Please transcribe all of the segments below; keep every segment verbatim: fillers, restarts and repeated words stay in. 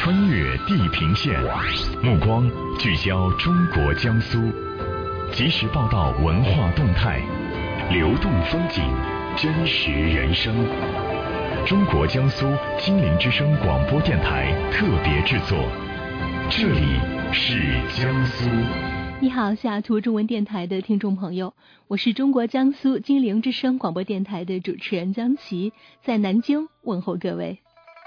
穿越地平线，目光聚焦中国江苏，及时报道文化动态，流动风景，真实人生。中国江苏金陵之声广播电台特别制作，这里是江苏。 你好，西雅图中文电台的听众朋友，我是中国江苏金陵之声广播电台的主持人江琪，在南京问候各位。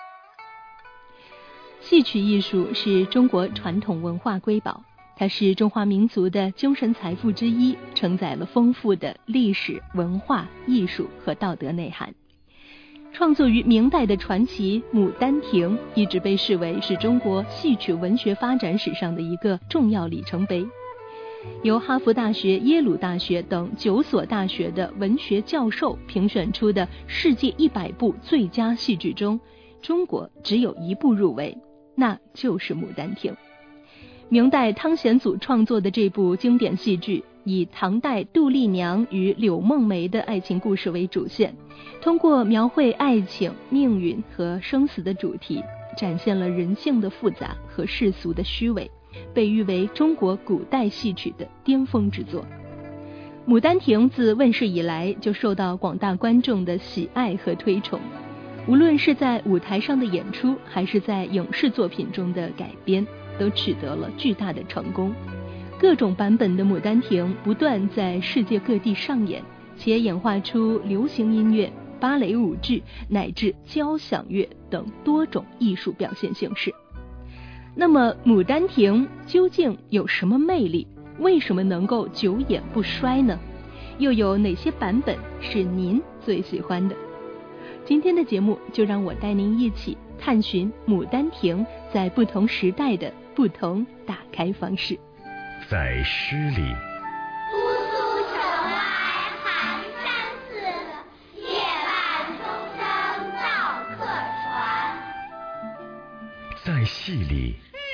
戏曲艺术是中国传统文化瑰宝，它是中华民族的精神财富之一，承载了丰富的历史、文化、艺术和道德内涵。创作于明代的传奇《牡丹亭》一直被视为是中国戏曲文学发展史上的一个重要里程碑。由哈佛大学、耶鲁大学等九所大学的文学教授评选出的世界一百部最佳戏剧中，中国只有一部入围，那就是《牡丹亭》。明代汤显祖创作的这部经典戏剧，以唐代杜丽娘与柳梦梅的爱情故事为主线，通过描绘爱情、命运和生死的主题，展现了人性的复杂和世俗的虚伪，被誉为中国古代戏曲的巅峰之作。《牡丹亭》自问世以来就受到广大观众的喜爱和推崇，无论是在舞台上的演出，还是在影视作品中的改编，都取得了巨大的成功。各种版本的《牡丹亭》不断在世界各地上演，且演化出流行音乐、芭蕾舞剧乃至交响乐等多种艺术表现形式。那么《牡丹亭》究竟有什么魅力？为什么能够久演不衰呢？又有哪些版本是您最喜欢的？今天的节目就让我带您一起探寻《牡丹亭》在不同时代的不同打开方式。 在诗里， 姑苏城外寒山寺，夜半钟声到客船。 在戏里，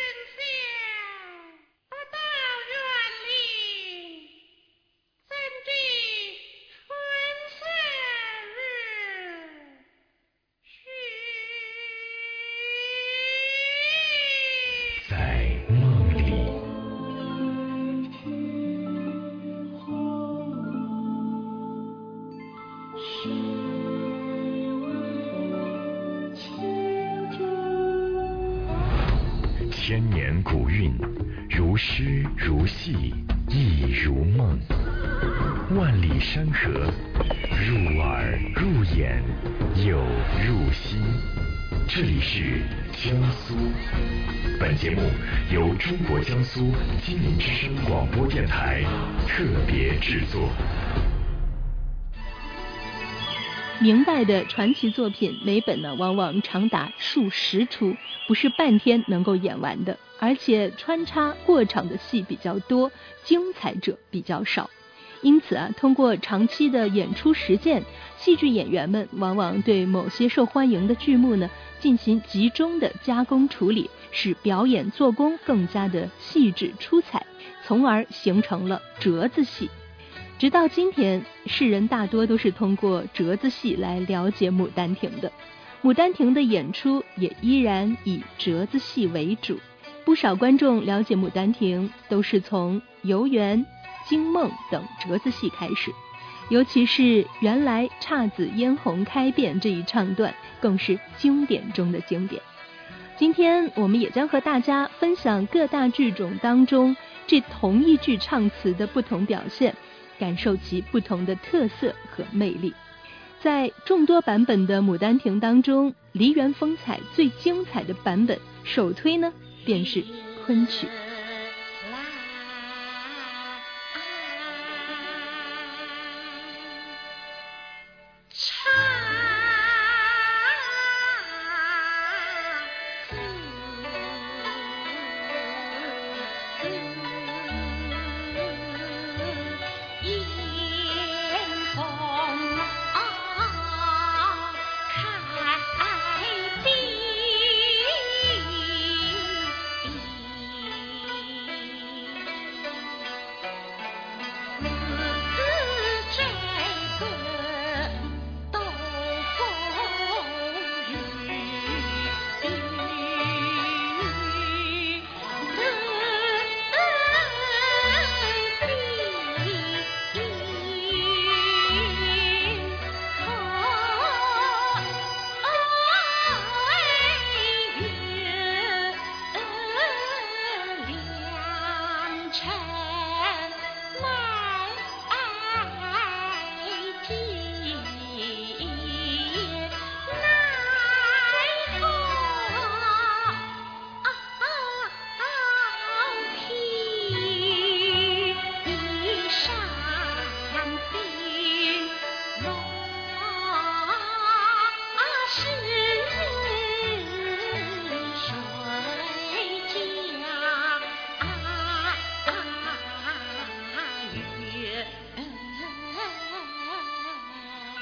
千年古韵，如诗如戏，亦如梦。万里山河，入耳入眼，又入心。这里是江苏。本节目由中国江苏金陵之声广播电台特别制作。 明代的传奇作品每本呢往往长达数十出，不是半天能够演完的，而且穿插过场的戏比较多，精彩者比较少。因此啊，通过长期的演出实践，戏剧演员们往往对某些受欢迎的剧目呢进行集中的加工处理，使表演做工更加的细致出彩，从而形成了折子戏。直到今天，世人大多都是通过折子戏来了解《牡丹亭》的。《牡丹亭》的演出也依然以折子戏为主，不少观众了解《牡丹亭》都是从《游园》《惊梦》等折子戏开始，尤其是原来姹紫嫣红开遍这一唱段，更是经典中的经典。今天我们也将和大家分享各大剧种当中这同一句唱词的不同表现，感受其不同的特色和魅力。在众多版本的《牡丹亭》当中，梨园风采最精彩的版本，首推呢便是昆曲。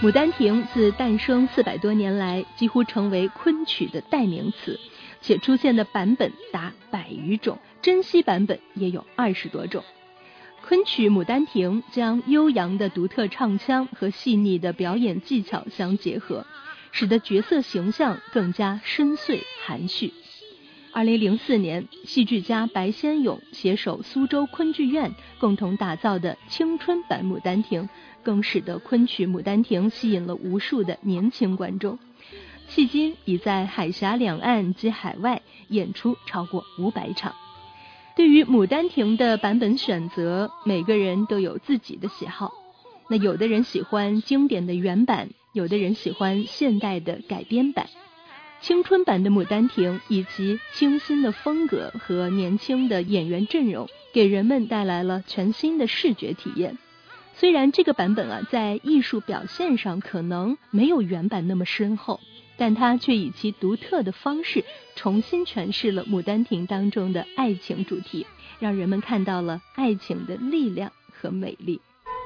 牡丹亭自诞生四百多年来，几乎成为昆曲的代名词，且出现的版本达百余种，珍稀版本也有二十多种。昆曲《牡丹亭》将悠扬的独特唱腔和细腻的表演技巧相结合，使得角色形象更加深邃含蓄。二零零四年，戏剧家白先勇携手苏州昆剧院共同打造的青春版《牡丹亭》，更使得昆曲《牡丹亭》吸引了无数的年轻观众。迄今已在海峡两岸及海外演出超过五百场。对于《牡丹亭》的版本选择，每个人都有自己的喜好。那有的人喜欢经典的原版，有的人喜欢现代的改编版。青春版的《牡丹亭》以其清新的风格和年轻的演员阵容，给人们带来了全新的视觉体验。虽然这个版本啊，在艺术表现上可能没有原版那么深厚，但它却以其独特的方式重新诠释了《牡丹亭》当中的爱情主题，让人们看到了爱情的力量和美丽。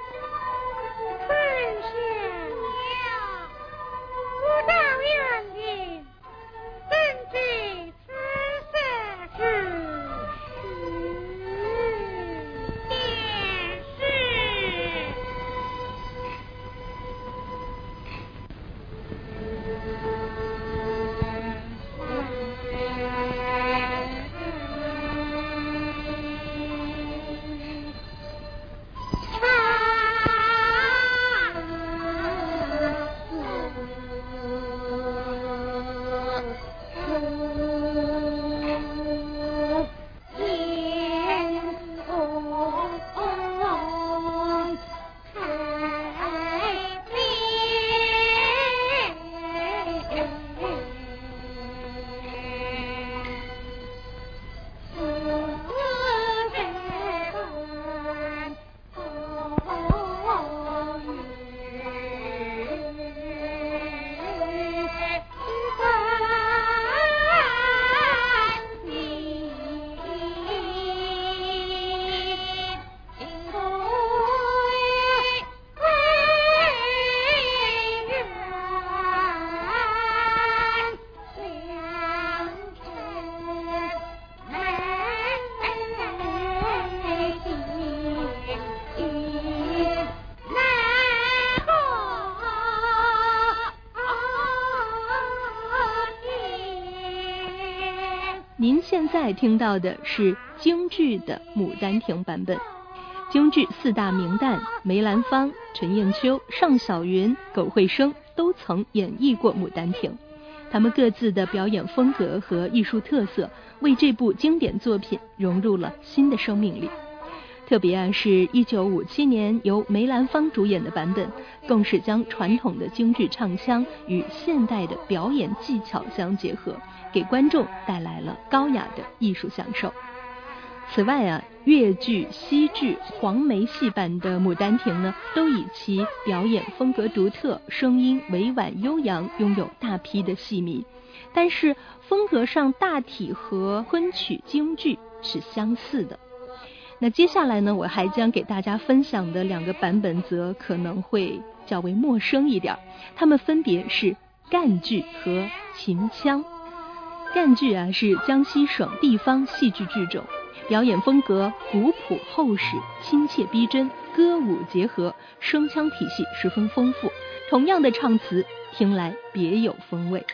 您现在听到的是京剧的《牡丹亭》版本。京剧四大名旦梅兰芳、陈砚秋、尚小云、苟惠生都曾演绎过《牡丹亭》，他们各自的表演风格和艺术特色，为这部经典作品融入了新的生命力。特别啊，是一九五七年由梅兰芳主演的版本，更是将传统的京剧唱腔与现代的表演技巧相结合，给观众带来了高雅的艺术享受。此外啊，越剧、西剧、黄梅戏版的《牡丹亭》呢，都以其表演风格独特、声音委婉悠扬，拥有大批的戏迷。但是风格上大体和昆曲、京剧是相似的。那接下来呢，我还将给大家分享的两个版本则可能会较为陌生一点，它们分别是赣剧和秦腔。赣剧啊，是江西省地方戏剧剧种，表演风格古朴厚实，亲切逼真，歌舞结合，声腔体系十分丰富，同样的唱词听来别有风味。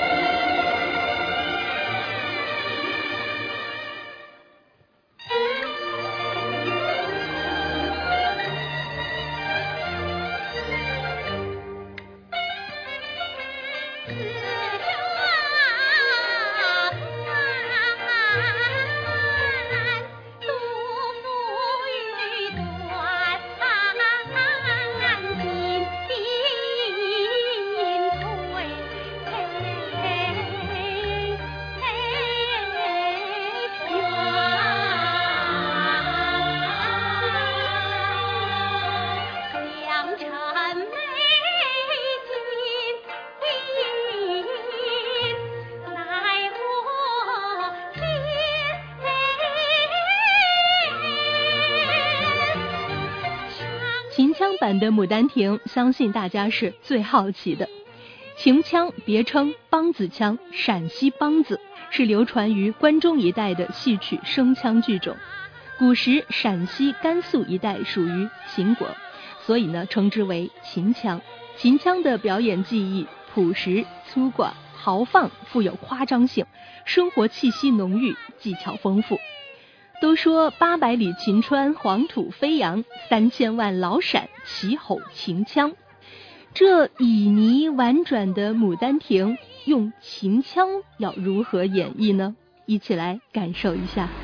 Thank you. 腔版的《牡丹亭》，相信大家是最好奇的。秦腔别称梆子腔，陕西梆子是流传于关中一带的戏曲声腔剧种。古时陕西、甘肃一带属于秦国，所以呢称之为秦腔。秦腔的表演技艺朴实粗犷、豪放，富有夸张性，生活气息浓郁，技巧丰富。都说八百里秦川黄土飞扬，三千万老陕齐吼秦腔。这旖旎婉转的《牡丹亭》用秦腔要如何演绎呢？一起来感受一下。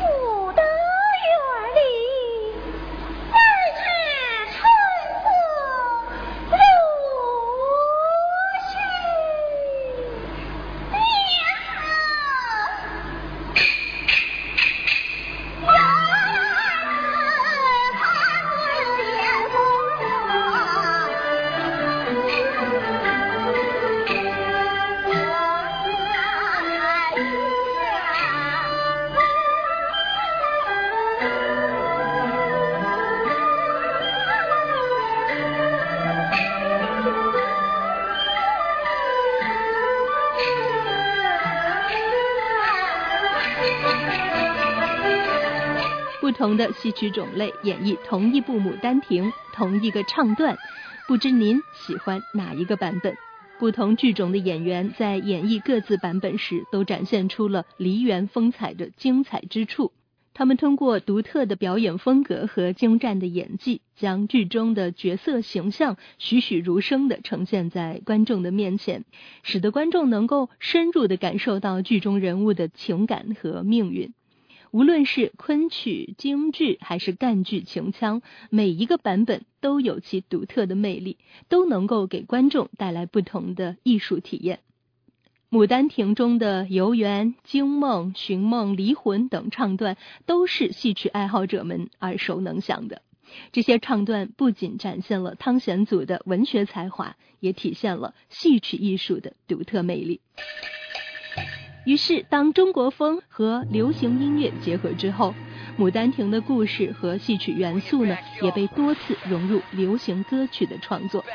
不同的戏曲种类演绎同一部《牡丹亭》，同一个唱段，不知您喜欢哪一个版本？不同剧种的演员在演绎各自版本时，都展现出了梨园风采的精彩之处。他们通过独特的表演风格和精湛的演技，将剧中的角色形象栩栩如生地呈现在观众的面前，使得观众能够深入地感受到剧中人物的情感和命运。无论是昆曲、京剧还是赣剧、秦腔，每一个版本都有其独特的魅力，都能够给观众带来不同的艺术体验。牡丹亭中的游园、惊梦、寻梦、离魂等唱段都是戏曲爱好者们耳熟能详的。这些唱段不仅展现了汤显祖的文学才华，也体现了戏曲艺术的独特魅力。于是当中国风和流行音乐结合之后，牡丹亭的故事和戏曲元素呢，也被多次融入流行歌曲的创作。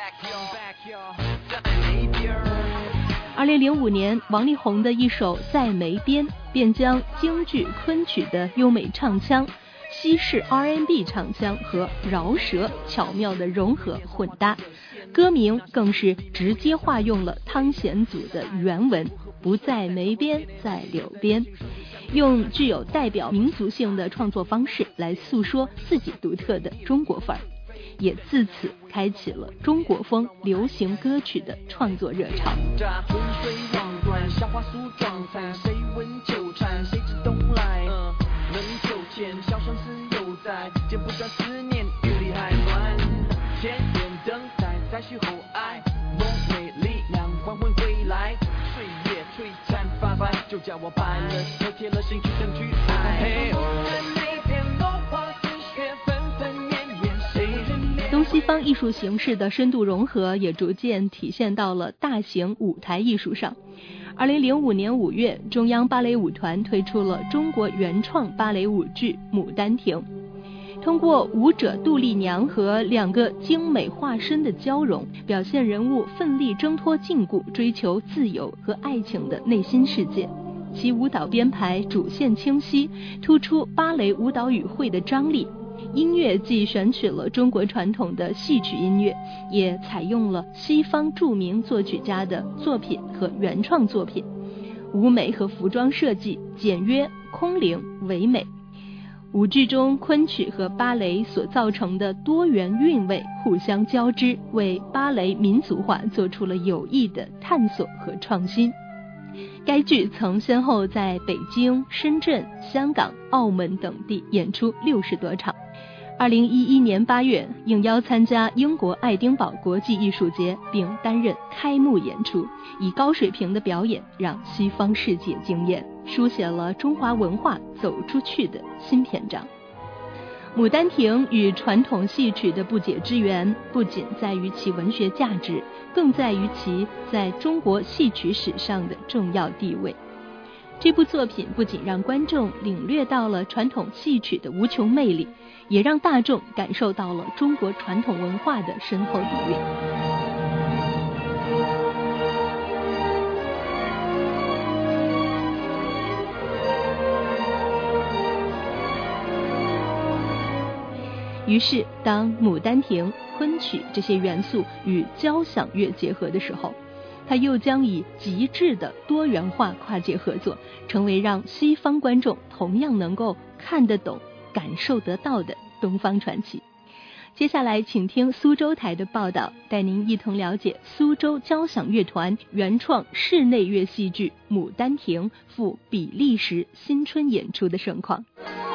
二零零五年，王力宏的一首《在梅边》便将京剧、昆曲的优美唱腔、西式 R and B 唱腔和饶舌巧妙的融合混搭，歌名更是直接化用了汤显祖的原文，不在梅边在柳边，用具有代表民族性的创作方式来诉说自己独特的中国范儿，也自此开启了中国风流行歌曲的创作热潮。就叫我白了头贴了心去等去爱。东西方艺术形式的深度融合也逐渐体现到了大型舞台艺术上。二零零五年五月，中央芭蕾舞团推出了中国原创芭蕾舞剧《牡丹亭》，通过舞者杜丽娘和两个精美化身的交融，表现人物奋力挣脱禁锢、追求自由和爱情的内心世界。其舞蹈编排主线清晰，突出芭蕾舞蹈语汇的张力。音乐既选取了中国传统的戏曲音乐，也采用了西方著名作曲家的作品和原创作品。舞美和服装设计简约、空灵、唯美。舞剧中昆曲和芭蕾所造成的多元韵味互相交织，为芭蕾民族化做出了有益的探索和创新。该剧曾先后在北京、深圳、香港、澳门等地演出六十多场。二零一一年八月，应邀参加英国爱丁堡国际艺术节，并担任开幕演出，以高水平的表演让西方世界惊艳，书写了中华文化走出去的新篇章。牡丹亭与传统戏曲的不解之缘，不仅在于其文学价值，更在于其在中国戏曲史上的重要地位。 这部作品不仅让观众领略到了传统戏曲的无穷魅力，也让大众感受到了中国传统文化的深厚底蕴。于是，当《牡丹亭》、昆曲这些元素与交响乐结合的时候，它又将以极致的多元化跨界合作，成为让西方观众同样能够看得懂、感受得到的东方传奇。接下来，请听苏州台的报道，带您一同了解苏州交响乐团原创室内乐戏剧《牡丹亭》赴比利时新春演出的盛况。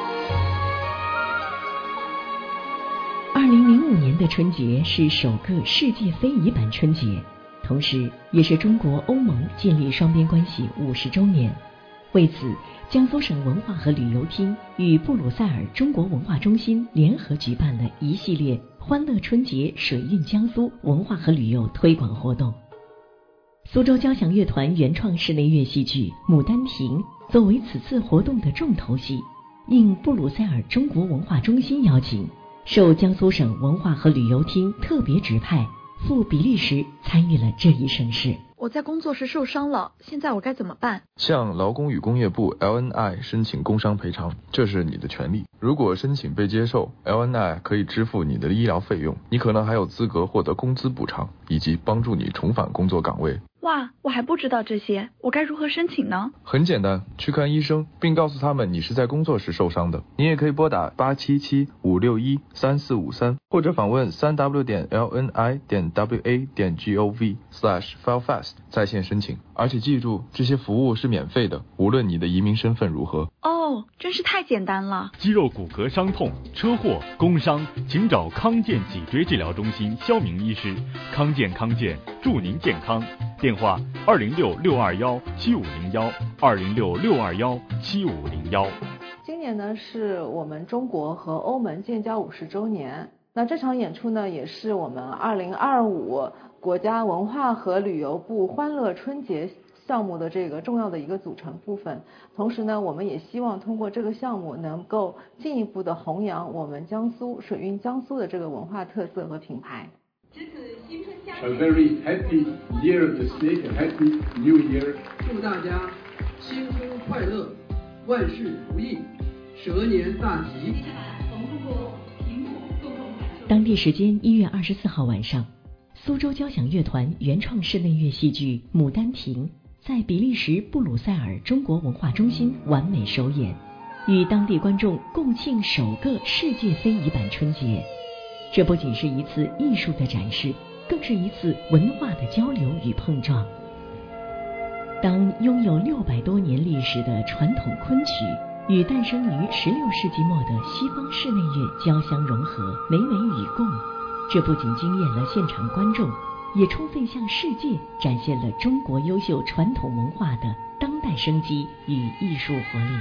二零零五年的春节是首个世界非遗版春节，同时也是中国欧盟建立双边关系五十周年。为此，江苏省文化和旅游厅与布鲁塞尔中国文化中心联合举办了一系列欢乐春节水韵江苏文化和旅游推广活动。苏州交响乐团原创室内乐戏剧《牡丹亭》作为此次活动的重头戏，应布鲁塞尔中国文化中心邀请，受江苏省文化和旅游厅特别指派，赴比利时参与了这一盛事。 我在工作时受伤了，现在我该怎么办？ 向劳工与工业部 L N I 申请工伤赔偿，这是你的权利。如果申请被接受， L N I 可以支付你的医疗费用，你可能还有资格获得工资补偿，以及帮助你重返工作岗位。 哇，我还不知道这些，我该如何申请呢？ 很简单，去看医生，并告诉他们你是在工作时受伤的。你也可以拨打八七七五六一三四五三，或者访问三 w 点 l n i 点 w a 点 g o v slash file fast 在线申请。而且记住，这些服务是免费的，无论你的移民身份如何。 哦，真是太简单了。 肌肉骨骼伤痛、车祸、工伤，请找康健脊椎治疗中心肖明医师。康健康健，祝您健康。电话二零六六二幺七五零幺二零六六二幺七五零幺。 今年呢是我们中国和欧盟建交五十周年，那这场演出呢也是我们二零二五国家文化和旅游部欢乐春节项目的这个重要的一个组成部分。同时呢，我们也希望通过这个项目能够进一步的弘扬我们江苏水韵江苏的这个文化特色和品牌。 A very happy year of the snake, a happy new year. 祝大家新春快乐，万事如意，蛇年大吉。 当地时间一月二十四号晚上，苏州交响乐团原创室内乐戏剧《牡丹亭》在比利时布鲁塞尔中国文化中心完美首演，与当地观众共庆首个世界非遗版春节。这不仅是一次艺术的展示，更是一次文化的交流与碰撞。当拥有六百多年历史的传统昆曲与诞生于十六世纪末的西方室内乐交相融合，美美与共，这不仅惊艳了现场观众，也充分向世界展现了中国优秀传统文化的当代生机与艺术活力。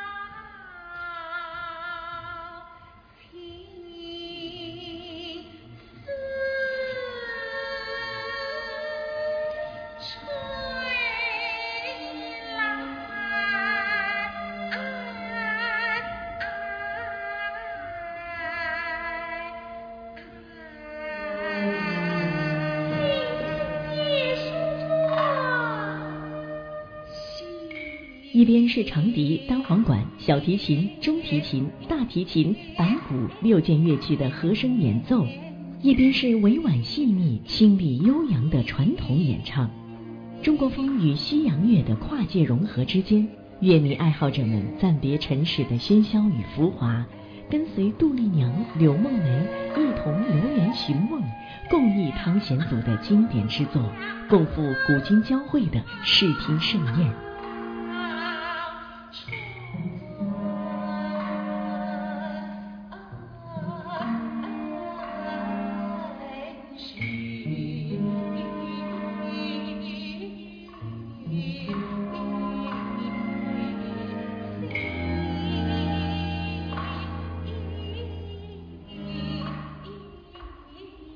一边是长笛、单簧管、小提琴、中提琴、大提琴、板鼓六件乐器的和声演奏，一边是委婉细腻、清丽悠扬的传统演唱。中国风与西洋乐的跨界融合之间，乐迷爱好者们暂别尘世的喧嚣与浮华，跟随杜丽娘、柳梦梅一同游园寻梦，共议汤显祖的经典之作，共赴古今交汇的视听盛宴。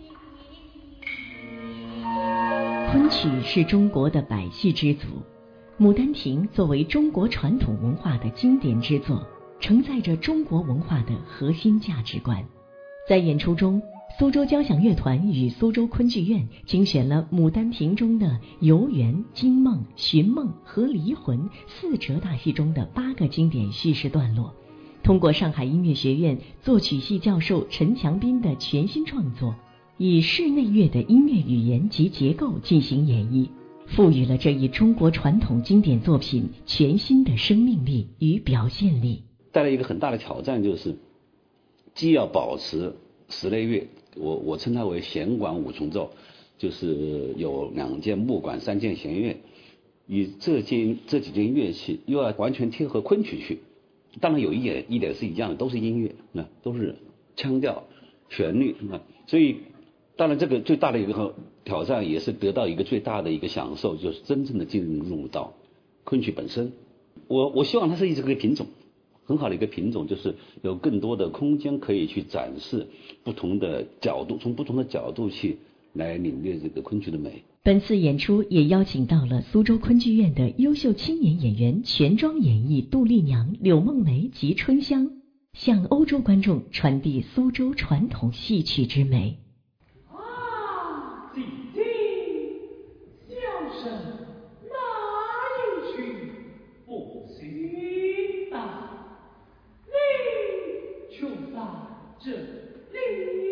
昆曲是中国的百戏之祖， 《牡丹亭》作为中国传统文化的经典之作，承载着中国文化的核心价值观。在演出中，苏州交响乐团与苏州昆剧院精选了《牡丹亭》中的游园、惊梦、寻梦和离魂四折大戏中的八个经典叙事段落，通过上海音乐学院作曲系教授陈强斌的全新创作，以室内乐的音乐语言及结构进行演绎，赋予了这一中国传统经典作品全新的生命力与表现力。 带来一个很大的挑战，就是既要保持室内乐，我我称它为弦管五重奏，就是有两件木管、三件弦乐，与这件这几件乐器又要完全贴合昆曲去。当然有一点一点是一样的，都是音乐，那都是腔调、旋律，那所以当然这个最大的一个挑战，也是得到一个最大的一个享受，就是真正的进入到昆曲本身。我我希望它是一直个品种，很好的一个品种，就是有更多的空间可以去展示不同的角度，从不同的角度去来领略这个昆曲的美。 本次演出也邀请到了苏州昆剧院的优秀青年演员全装演绎杜丽娘、柳梦梅及春香，向欧洲观众传递苏州传统戏曲之美。 啊，弟弟，小生哪里去不行啊？你就在这里，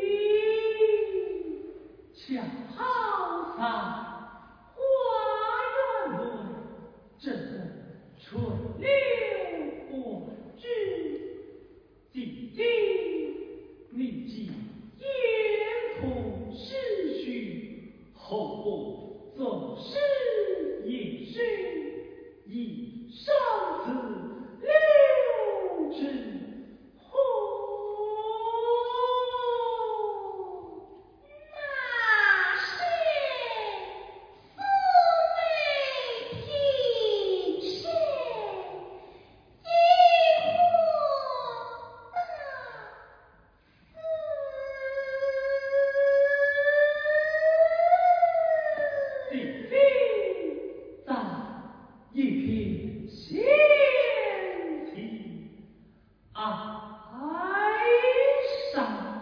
恰好在花园内，正春流不知。弟弟，你既言空失去，后不纵使也是以上此留之乎？ 那是苏梅平生一弟弟在一片闲庭哀伤。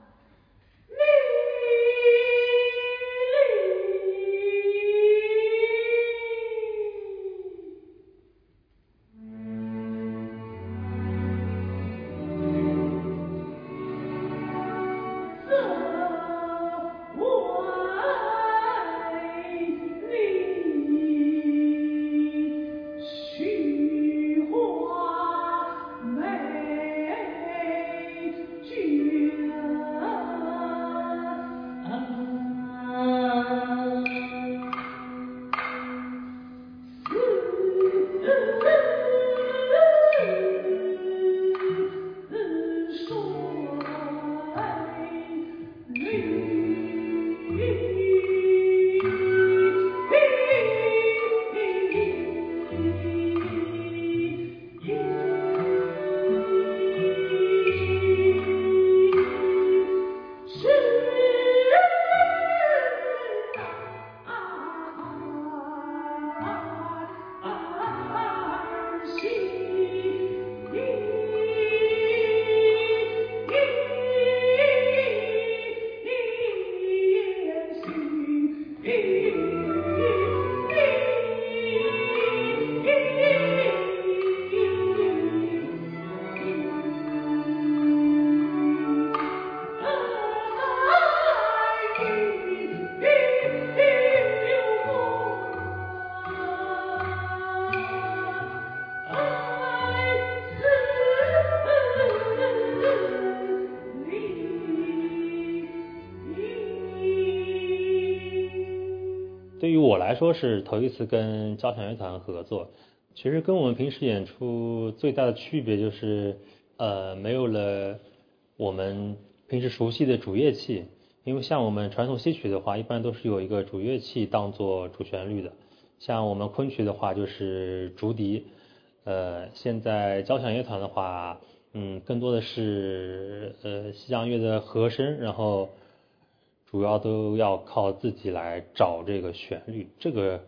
对于我来说是头一次跟交响乐团合作，其实跟我们平时演出最大的区别就是，呃，没有了我们平时熟悉的主乐器，因为像我们传统戏曲的话，一般都是有一个主乐器当做主旋律的，像我们昆曲的话就是竹笛，呃，现在交响乐团的话，嗯，更多的是呃西洋乐的和声，然后主要都要靠自己来找这个旋律，这个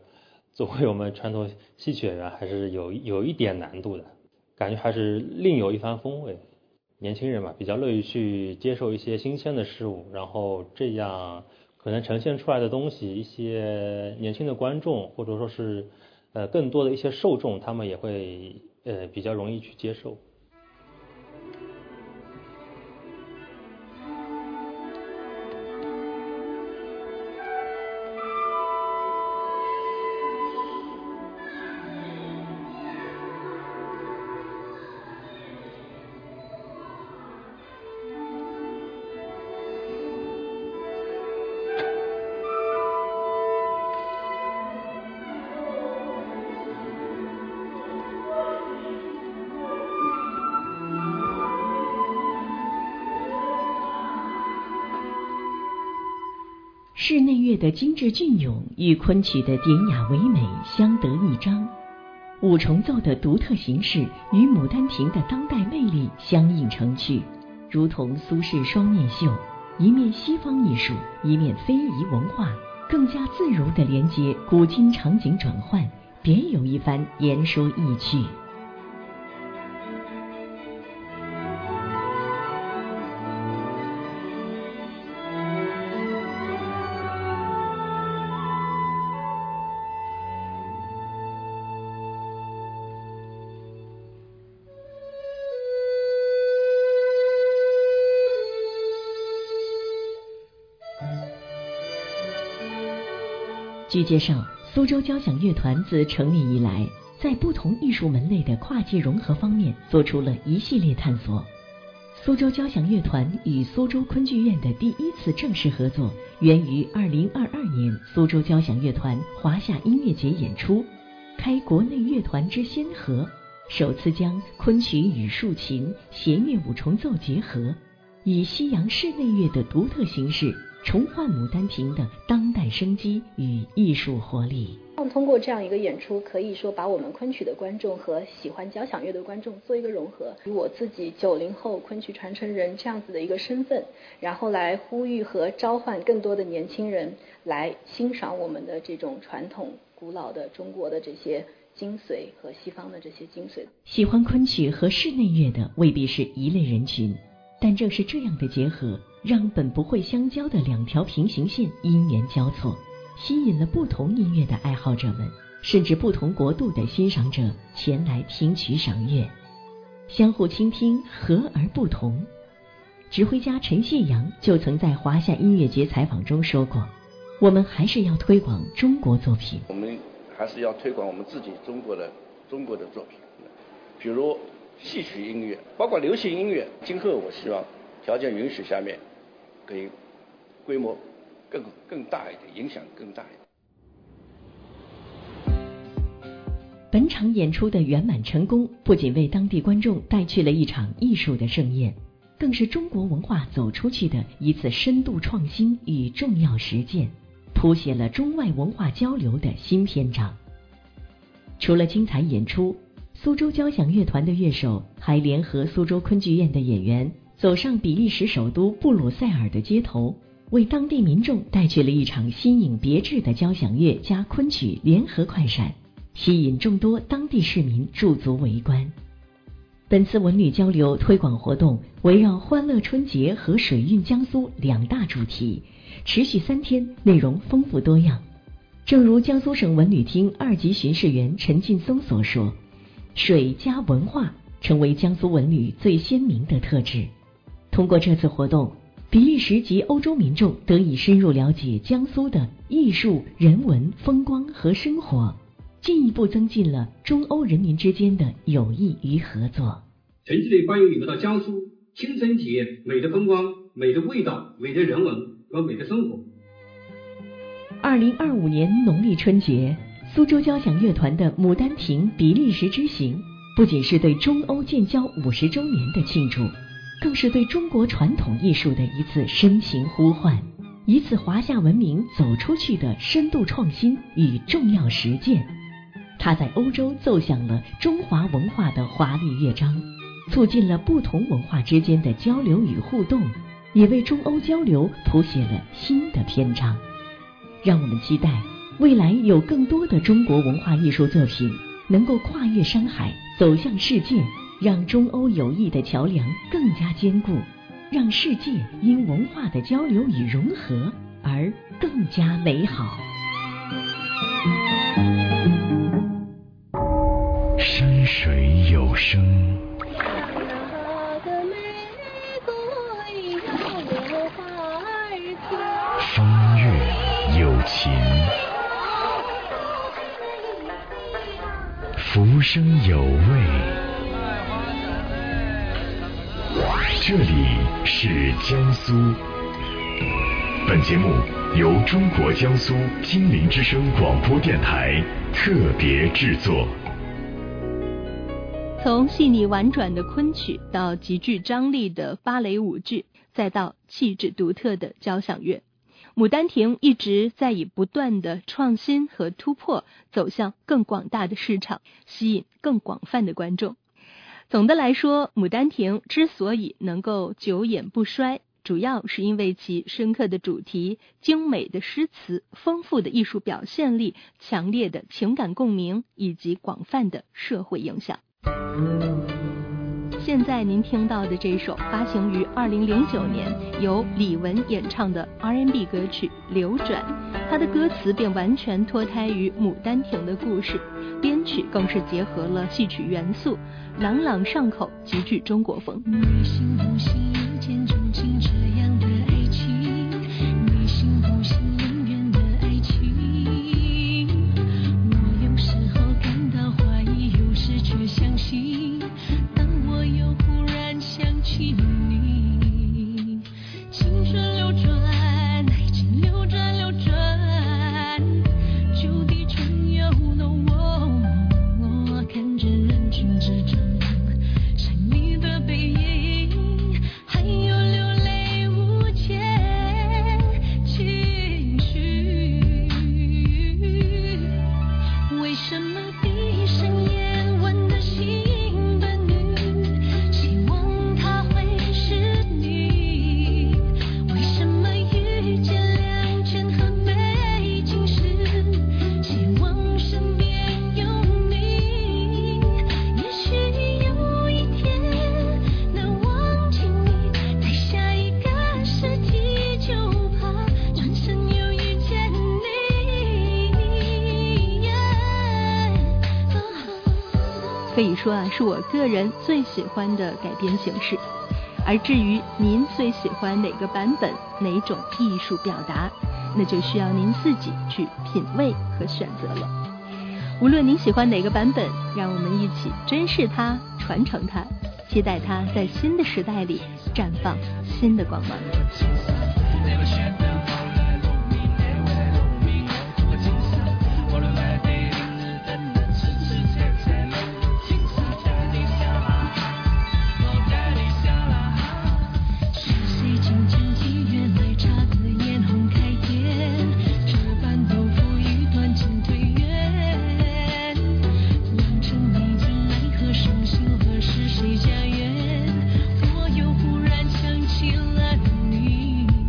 作为我们传统戏曲演员，还是有有一点难度的，感觉还是另有一番风味。年轻人嘛，比较乐于去接受一些新鲜的事物，然后这样可能呈现出来的东西，一些年轻的观众或者说是呃更多的一些受众，他们也会呃比较容易去接受。 室内乐的精致隽永与昆曲的典雅唯美相得益彰，五重奏的独特形式与《牡丹亭》的当代魅力相映成趣，如同苏轼双面绣，一面西方艺术，一面非遗文化，更加自如地连接古今场景转换，别有一番言说意趣。据介绍，苏州交响乐团自成立以来，在不同艺术门类的跨界融合方面做出了一系列探索。苏州交响乐团与苏州昆剧院的第一次正式合作，源于二零二二年苏州交响乐团华夏音乐节演出，开国内乐团之先河，首次将昆曲与竖琴、弦乐五重奏结合，以西洋室内乐的独特形式重焕《牡丹亭》的当代生机与艺术活力。 通过这样一个演出，可以说把我们昆曲的观众和喜欢交响乐的观众做一个融合，以我自己九零后昆曲传承人这样子的一个身份，然后来呼吁和召唤更多的年轻人来欣赏我们的这种传统古老的中国的这些精髓和西方的这些精髓。 喜欢昆曲和室内乐的未必是一类人群，但正是这样的结合，让本不会相交的两条平行线因缘交错，吸引了不同音乐的爱好者们，甚至不同国度的欣赏者前来听曲赏乐，相互倾听，和而不同。指挥家陈谢阳就曾在华夏音乐节采访中说过，我们还是要推广中国作品， 我们还是要推广我们自己中国的中国的作品，比如戏曲音乐，包括流行音乐。今后我希望条件允许下面，可以规模更更大一点，影响更大一点。 本场演出的圆满成功，不仅为当地观众带去了一场艺术的盛宴，更是中国文化走出去的一次深度创新与重要实践，谱写了中外文化交流的新篇章。除了精彩演出，苏州交响乐团的乐手还联合苏州昆剧院的演员，走上比利时首都布鲁塞尔的街头，为当地民众带去了一场新颖别致的交响乐加昆曲联合快闪，吸引众多当地市民驻足围观。本次文旅交流推广活动围绕欢乐春节和水韵江苏两大主题，持续三天，内容丰富多样。正如江苏省文旅厅二级巡视员陈劲松所说，水加文化成为江苏文旅最鲜明的特质。通过这次活动，比利时及欧洲民众得以深入了解江苏的艺术、人文、风光和生活，进一步增进了中欧人民之间的友谊与合作。 诚挚地欢迎你们到江苏，亲身体验美的风光、美的味道、美的人文和美的生活。 二零二五年农历春节，苏州交响乐团的《牡丹亭》比利时之行，不仅是对中欧建交五十周年的庆祝，更是对中国传统艺术的一次深情呼唤，一次华夏文明走出去的深度创新与重要实践。它在欧洲奏响了中华文化的华丽乐章，促进了不同文化之间的交流与互动，也为中欧交流谱写了新的篇章。让我们期待未来有更多的中国文化艺术作品能够跨越山海走向世界，让中欧友谊的桥梁更加坚固，让世界因文化的交流与融合而更加美好。 山水有声，风月有情，浮生有味。这里是江苏。本节目由中国江苏金陵之声广播电台特别制作。 从细腻婉转的昆曲到极具张力的芭蕾舞剧，再到气质独特的交响乐，牡丹亭一直在以不断的创新和突破走向更广大的市场，吸引更广泛的观众。总的来说，牡丹亭之所以能够久演不衰，主要是因为其深刻的主题、精美的诗词、丰富的艺术表现力、强烈的情感共鸣以及广泛的社会影响。现在您听到的这首发行于二零零九年由李玟演唱的 R and B 歌曲《流转》，它的歌词便完全脱胎于牡丹亭的故事，编曲更是结合了戏曲元素，朗朗上口，极具中国风。 你信不信有见钟情这样的爱情？你信不信永远的爱情？我有时候感到怀疑，有时却相信。当我又忽然想起你，青春流转，爱情流转流转，旧地重游弄我，我看着人群之中。 可以说啊，是我个人最喜欢的改编形式。而至于您最喜欢哪个版本，哪种艺术表达，那就需要您自己去品味和选择了。无论您喜欢哪个版本，让我们一起珍视它，传承它，期待它在新的时代里绽放新的光芒。 谁家园，我又忽然想起了你。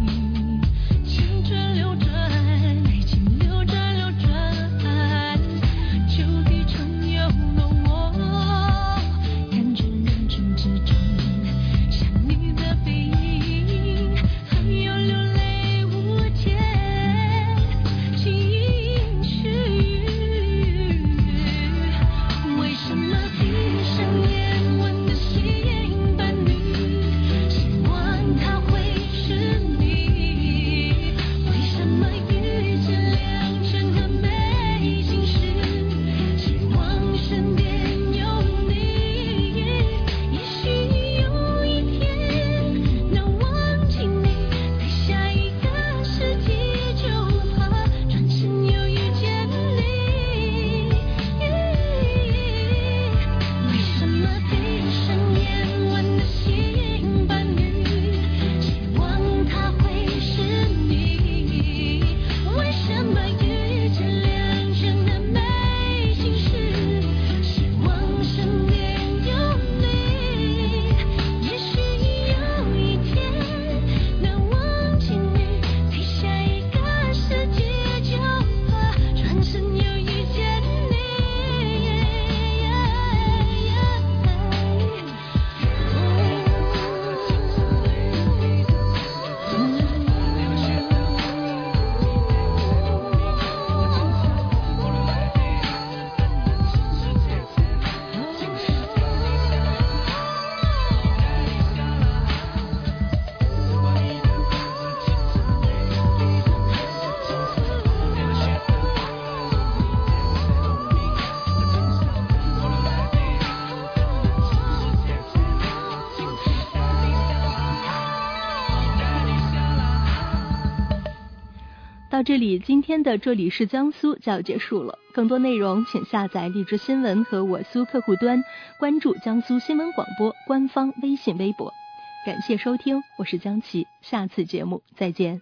到这里，今天的这里是江苏就要结束了。更多内容请下载荔枝新闻和我苏客户端，关注江苏新闻广播官方微信微博。感谢收听，我是江琪，下次节目再见。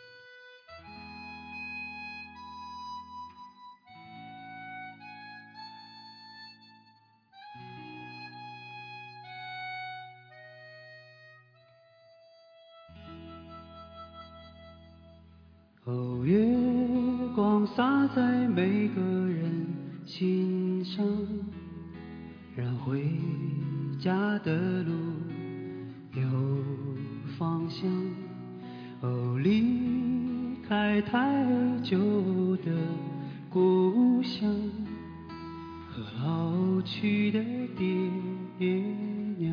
哦，月光洒在每个人心上，让回家的路有方向。哦，离开太久的故乡和老去的爹娘。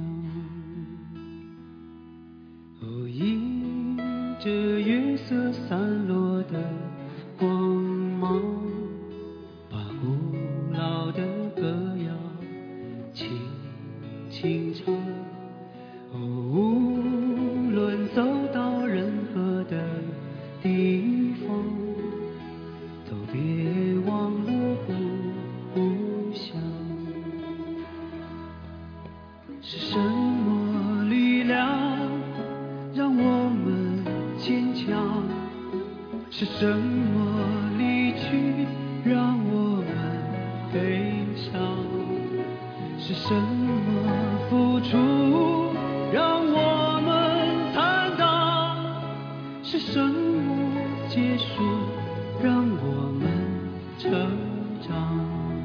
哦，迎着月色散落的光芒，把古老的歌谣轻轻唱。哦，无论走到任何的地方，都别忘了故乡。是什么力量让我们坚强？是什么离去让我们悲伤？是什么付出让我们坦荡？是什么结束让我们成长？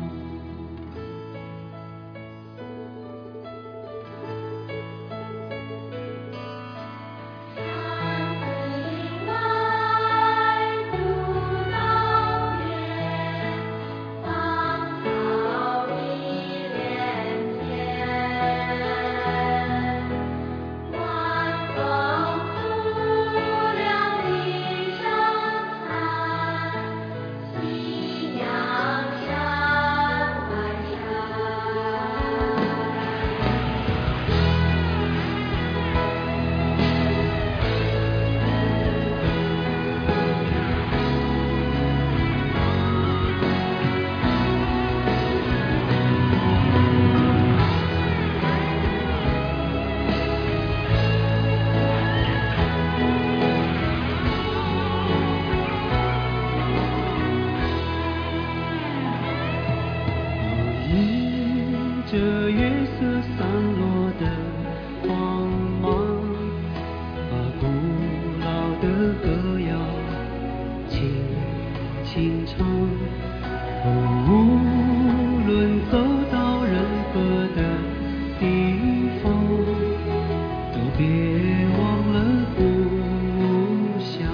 这月色散落的光芒，把古老的歌谣轻轻唱。哦，无论走到任何的地方，都别忘了故乡。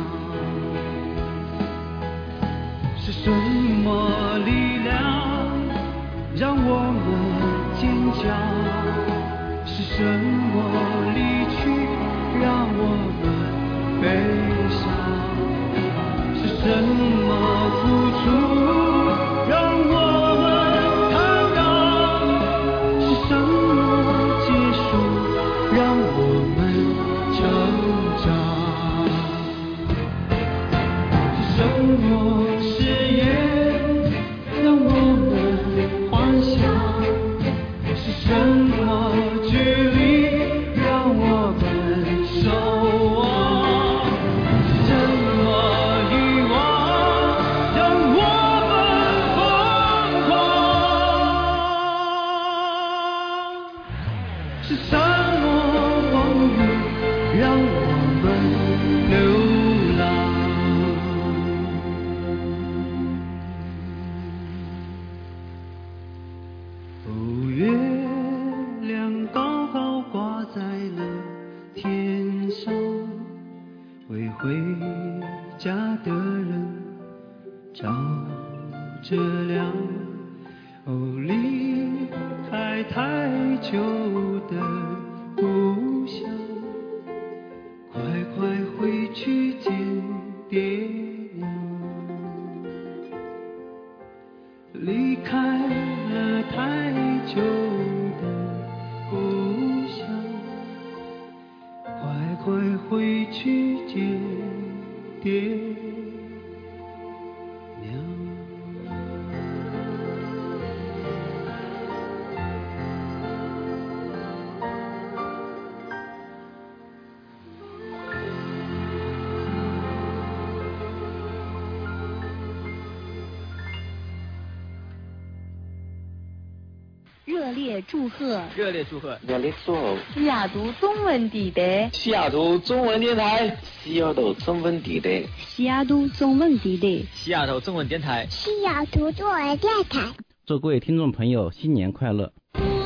是什么力量让我们坚强？是什么离去让我们悲伤？是什么付出让我们坦荡？是什么结束让我们成长？是什么誓言让我们幻想？是什么距离让我们守望？是什么遗忘让我们疯狂？是什么风雨让我们流浪？哦，月亮高高挂在了天上，为回家的人照着亮。哦，离开太久的故乡，快快回去见爹娘。离开了太久的故乡，快快回去见爹热烈祝贺！ 热烈祝贺！ 热烈祝贺！ 西雅图中文地带， 西雅图中文电台，西雅图中文地带， 西雅图中文地带， 西雅图中文电台， 西雅图中文电台。 祝各位听众朋友新年快乐！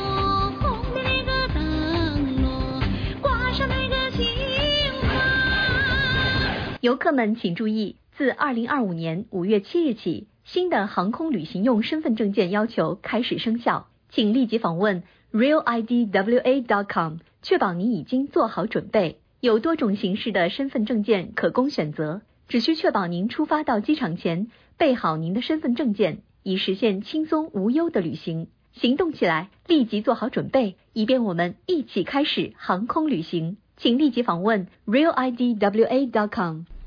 游客们请注意，自二零二五年五月七日起，新的航空旅行用身份证件要求开始生效，请立即访问 real I D W A dot com， 确保你已经做好准备。有多种形式的身份证件可供选择，只需确保您出发到机场前备好您的身份证件，以实现轻松无忧的旅行。行动起来，立即做好准备，以便我们一起开始航空旅行。请立即访问 real I D W A dot com。